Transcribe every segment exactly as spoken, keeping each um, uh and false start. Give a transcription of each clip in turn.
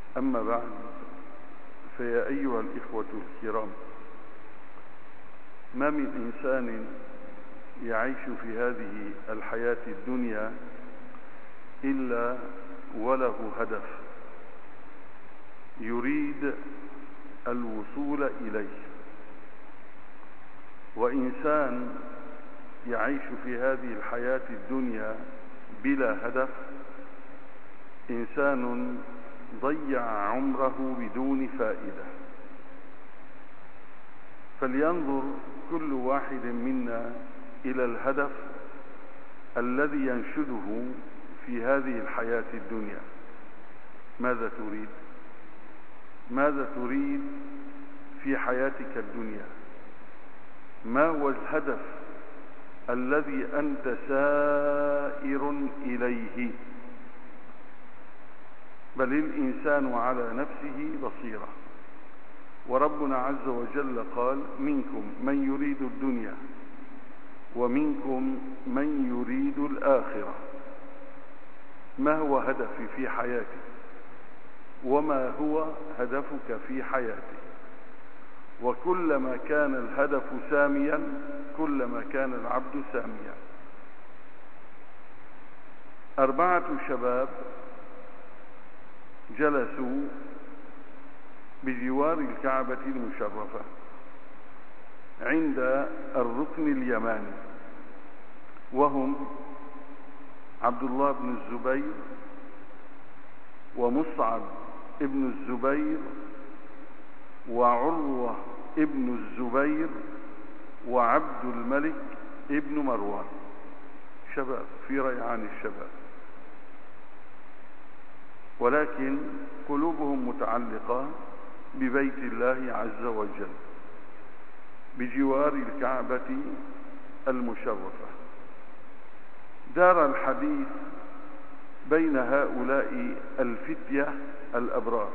أما بعد، فيا أيها الإخوة الكرام، ما من إنسان يعيش في هذه الحياة الدنيا إلا وله هدف يريد الوصول إليه. وإنسان يعيش في هذه الحياة الدنيا بلا هدف إنسان ضيع عمره بدون فائدة. فلينظر كل واحد منا إلى الهدف الذي ينشده في هذه الحياة الدنيا. ماذا تريد؟ ماذا تريد في حياتك الدنيا؟ ما هو الهدف الذي أنت سائر إليه؟ بل الإنسان على نفسه بصيرة، وربنا عز وجل قال: منكم من يريد الدنيا ومنكم من يريد الآخرة. ما هو هدفي في حياتي؟ وما هو هدفك في حياتك؟ وكلما كان الهدف ساميا كلما كان العبد ساميا. أربعة شباب جلسوا بجوار الكعبة المشرفة عند الركن اليماني، وهم عبد الله بن الزبير ومصعب ابن الزبير وعروة ابن الزبير وعبد الملك ابن مروان. شباب في ريعان الشباب، ولكن قلوبهم متعلقة ببيت الله عز وجل بجوار الكعبة المشرفة. دار الحديث بين هؤلاء الفتية الأبرار،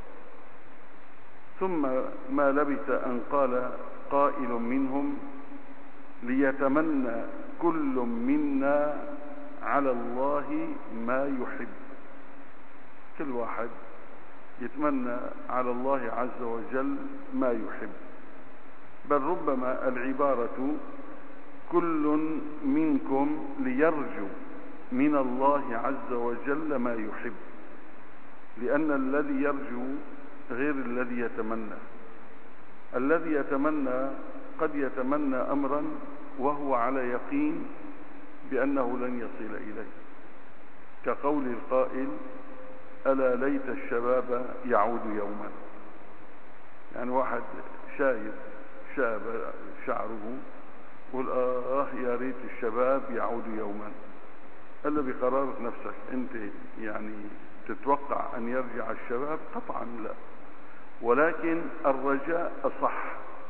ثم ما لبث أن قال قائل منهم: ليتمنى كل منا على الله ما يحب. كل واحد يتمنى على الله عز وجل ما يحب، بل ربما العبارة: كل منكم ليرجو من الله عز وجل ما يحب، لأن الذي يرجو غير الذي يتمنى. الذي يتمنى قد يتمنى أمرا وهو على يقين بأنه لن يصل إليه، كقول القائل: ألا ليت الشباب يعود يوما. يعني واحد شايب شاب شعره يقول: آه يا ريت الشباب يعود يوما. إلا بقرارة نفسك أنت يعني تتوقع أن يرجع الشباب؟ قطعا لا، ولكن الرجاء أصح.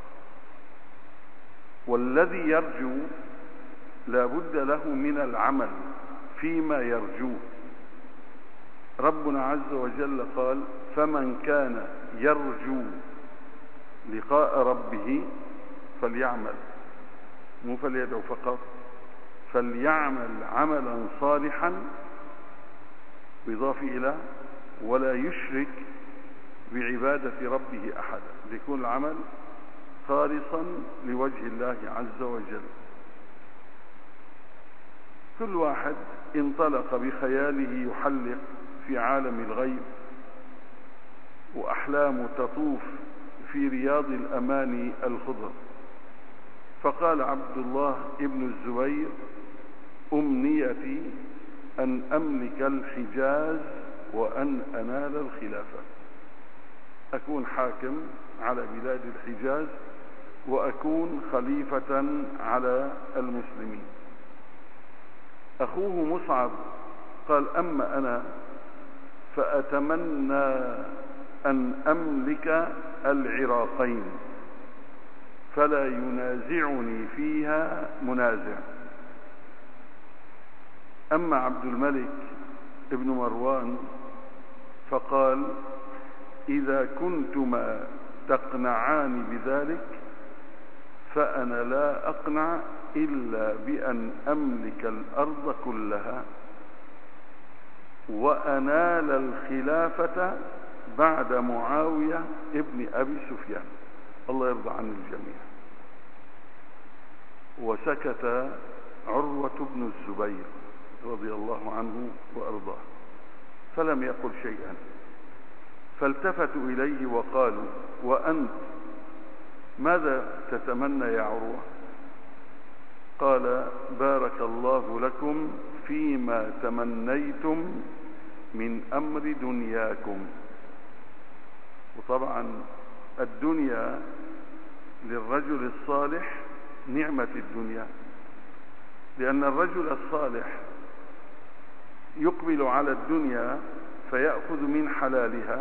والذي يرجو لا بد له من العمل فيما يرجوه. ربنا عز وجل قال: فمن كان يرجو لقاء ربه فليعمل، مو فليدعو فقط، فليعمل عملا صالحا بإضافة إلى ولا يشرك بعبادة ربه أحدا، ليكون العمل خالصا لوجه الله عز وجل. كل واحد انطلق بخياله يحلق في عالم الغيب، وأحلام تطوف في رياض الأماني الخضر. فقال عبد الله ابن الزبير: أمنيتي أن أملك الحجاز وأن أنال الخلافة، أكون حاكم على بلاد الحجاز وأكون خليفة على المسلمين. أخوه مصعب قال: أما أنا فأتمنى أن أملك العراقين فلا ينازعني فيها منازع. أما عبد الملك ابن مروان فقال: إذا كنتما تقنعان بذلك فأنا لا أقنع إلا بأن أملك الأرض كلها وأنال الخلافة بعد معاوية ابن أبي سفيان، الله يرضى عن الجميع. وسكت عروة بن الزبير رضي الله عنه وأرضاه فلم يقل شيئا، فالتفتوا إليه وقالوا: وأنت ماذا تتمنى يا عروة؟ قال: بارك الله لكم فيما تمنيتم من أمر دنياكم. وطبعا الدنيا للرجل الصالح نعمة الدنيا، لأن الرجل الصالح يقبل على الدنيا فيأخذ من حلالها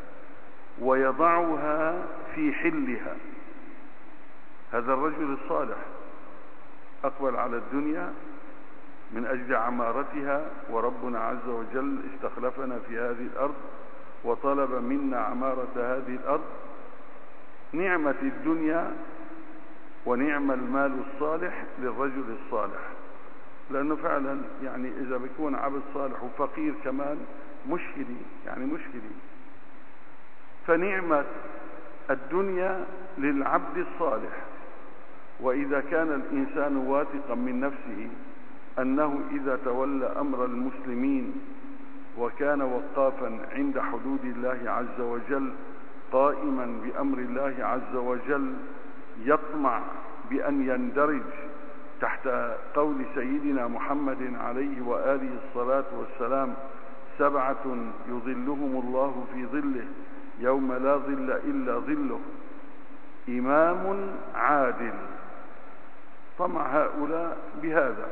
ويضعها في حلها. هذا الرجل الصالح أقبل على الدنيا من أجل عمارتها، وربنا عز وجل استخلفنا في هذه الأرض وطلب منا عمارة هذه الأرض. نعمة الدنيا ونعم المال الصالح للرجل الصالح، لأنه فعلا يعني إذا بيكون عبد صالح وفقير كمان مشكلة، يعني مشكلة. فنعمة الدنيا للعبد الصالح. وإذا كان الإنسان واثقا من نفسه أنه إذا تولى أمر المسلمين وكان وقافا عند حدود الله عز وجل قائما بأمر الله عز وجل، يطمع بأن يندرج تحت قول سيدنا محمد عليه وآله الصلاة والسلام: سبعة يظلهم الله في ظله يوم لا ظل إلا ظله، إمام عادل. طمع هؤلاء بهذا.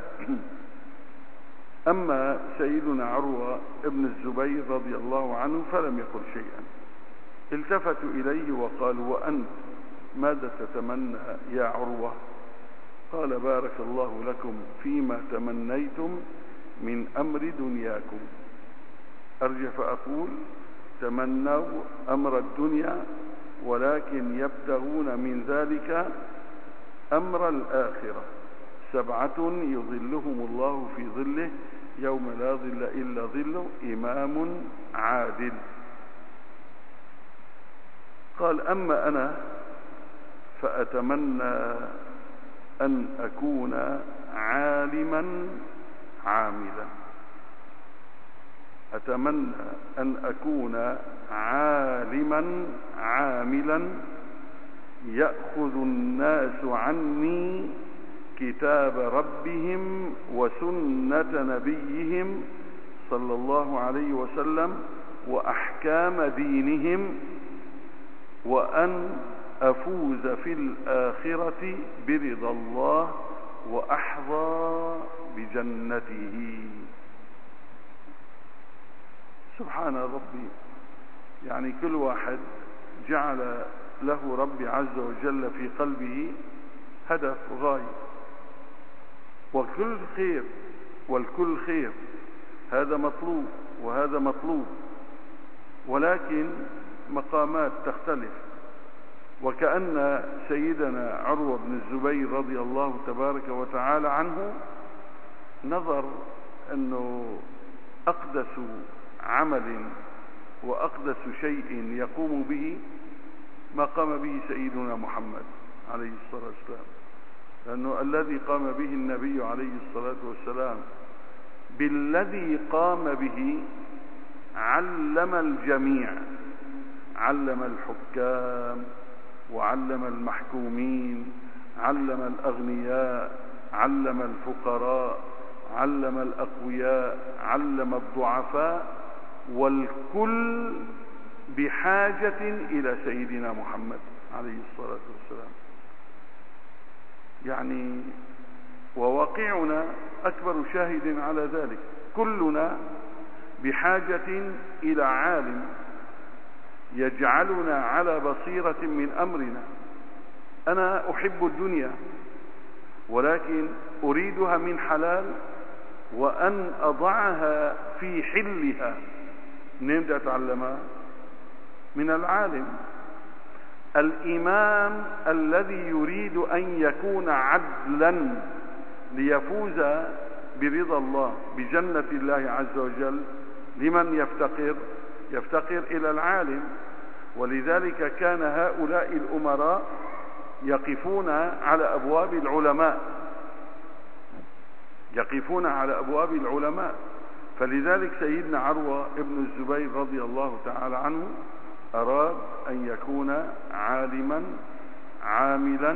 أما سيدنا عروة ابن الزبير رضي الله عنه فلم يقل شيئا. التفتوا إليه وقالوا: وأنت ماذا تتمنى يا عروة؟ قال: بارك الله لكم فيما تمنيتم من أمر دنياكم. أرجع فأقول: تمنوا أمر الدنيا، ولكن يبتغون من ذلك أمر الآخرة. سبعة يظلهم الله في ظله يوم لا ظل إلا ظله، إمام عادل. قال: أما أنا فأتمنى أن أكون عالما عاملا. أتمنى أن أكون عالما عاملا يأخذ الناس عني كتاب ربهم وسنة نبيهم صلى الله عليه وسلم وأحكام دينهم، وأن أفوز في الآخرة برضا الله وأحظى بجنته. سبحان ربي، يعني كل واحد جعل له ربي عز وجل في قلبه هدف وغاية، والكل خير والكل خير، هذا مطلوب وهذا مطلوب، ولكن مقامات تختلف. وكأن سيدنا عروة بن الزبير رضي الله تبارك وتعالى عنه نظر أنه أقدس عمل وأقدس شيء يقوم به ما قام به سيدنا محمد عليه الصلاة والسلام، لأنه الذي قام به النبي عليه الصلاة والسلام بالذي قام به علم الجميع، علم الحكام وعلم المحكومين، علم الأغنياء، علم الفقراء، علم الأقوياء، علم الضعفاء، والكل بحاجة إلى سيدنا محمد عليه الصلاة والسلام. يعني وواقعنا أكبر شاهد على ذلك، كلنا بحاجة إلى عالم يجعلنا على بصيرة من أمرنا. أنا أحب الدنيا ولكن أريدها من حلال، وأن أضعها في حلها. منين بدي أتعلمها؟ من العالم. الإمام الذي يريد أن يكون عدلا ليفوز برضا الله بجنة الله عز وجل، لمن يفتقر؟ يفتقر إلى العالم. ولذلك كان هؤلاء الأمراء يقفون على أبواب العلماء يقفون على أبواب العلماء فلذلك سيدنا عروة ابن الزبير رضي الله تعالى عنه أراد أن يكون عالما عاملا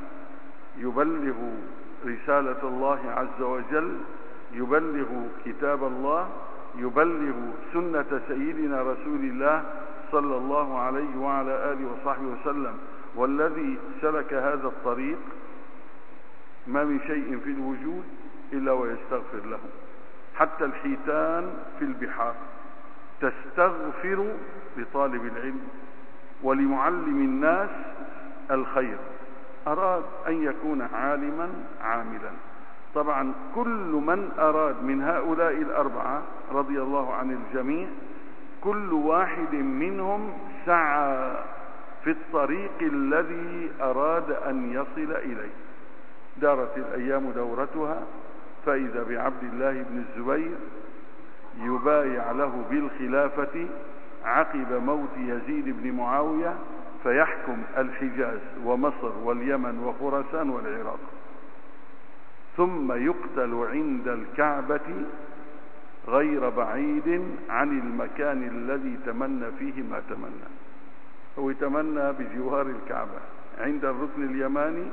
يبلغ رسالة الله عز وجل، يبلغ كتاب الله، يبلغ سنة سيدنا رسول الله صلى الله عليه وعلى آله وصحبه وسلم. والذي سلك هذا الطريق ما من شيء في الوجود إلا ويستغفر له، حتى الحيتان في البحار تستغفر لطالب العلم ولمعلم الناس الخير. أراد أن يكون عالما عاملا. طبعا كل من أراد من هؤلاء الأربعة رضي الله عن الجميع كل واحد منهم سعى في الطريق الذي أراد أن يصل إليه. دارت الأيام دورتها، فإذا بعبد الله بن الزبير يبايع له بالخلافة عقب موت يزيد بن معاوية، فيحكم الحجاز ومصر واليمن وخراسان والعراق، ثم يقتل عند الكعبة غير بعيد عن المكان الذي تمنى فيه ما تمنى. هو يتمنى بجوار الكعبة عند الركن اليماني،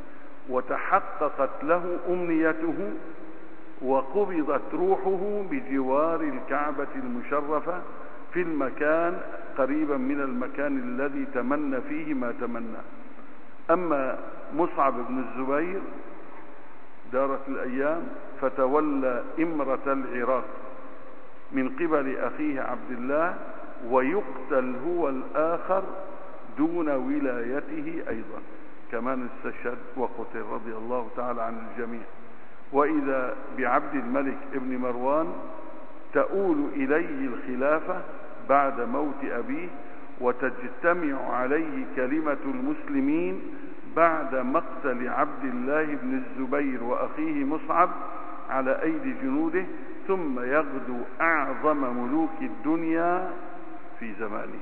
وتحققت له أمنيته وقبضت روحه بجوار الكعبة المشرفة في المكان قريبا من المكان الذي تمنى فيه ما تمنى. أما مصعب بن الزبير دارت الأيام فتولى إمرة العراق من قبل أخيه عبد الله، ويقتل هو الآخر دون ولايته أيضا، كمان استشهد وقتل رضي الله تعالى عن الجميع. وإذا بعبد الملك ابن مروان تؤول إليه الخلافة بعد موت أبيه، وتجتمع عليه كلمة المسلمين بعد مقتل عبد الله بن الزبير وأخيه مصعب على أيدي جنوده، ثم يغدو أعظم ملوك الدنيا في زمانه.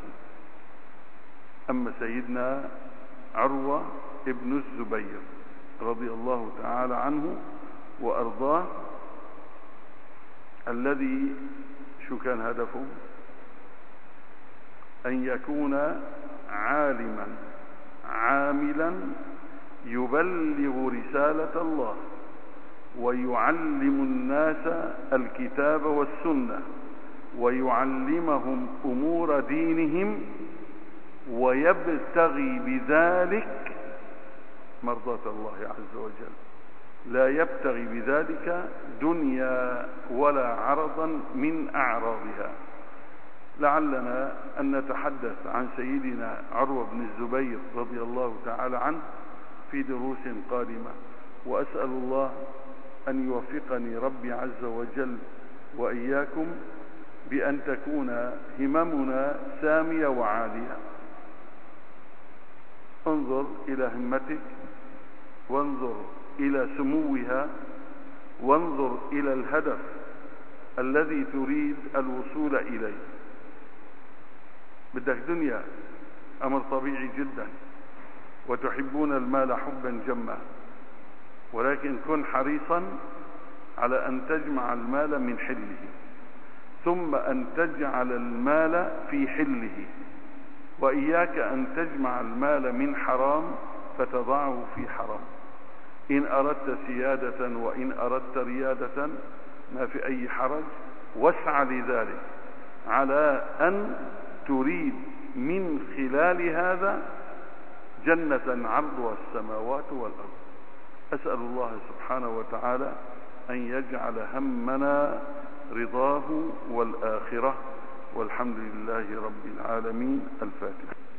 أما سيدنا عروة ابن الزبير رضي الله تعالى عنه وأرضاه، الذي شو كان هدفه؟ أن يكون عالما عاملا يبلغ رسالة الله ويعلم الناس الكتاب والسنة ويعلمهم أمور دينهم، ويبتغي بذلك مرضاة الله عز وجل، لا يبتغي بذلك دنيا ولا عرضا من أعراضها. لعلنا أن نتحدث عن سيدنا عروة بن الزبير رضي الله تعالى عنه في دروس قادمة، وأسأل الله أن يوفقني ربي عز وجل وإياكم بأن تكون هممنا سامية وعالية. انظر إلى همتك، وانظر إلى سموها، وانظر إلى الهدف الذي تريد الوصول إليه. بدك دنيا، أمر طبيعي جدا، وتحبون المال حبا جما، ولكن كن حريصا على أن تجمع المال من حله، ثم أن تجعل المال في حله، وإياك أن تجمع المال من حرام فتضعه في حرام. إن أردت سيادة وإن أردت ريادة ما في أي حرج، واسعى لذلك على أن تريد من خلال هذا جنة عرضها السماوات والأرض. أسأل الله سبحانه وتعالى أن يجعل همنا رضاه والآخرة، والحمد لله رب العالمين. الفاتحة.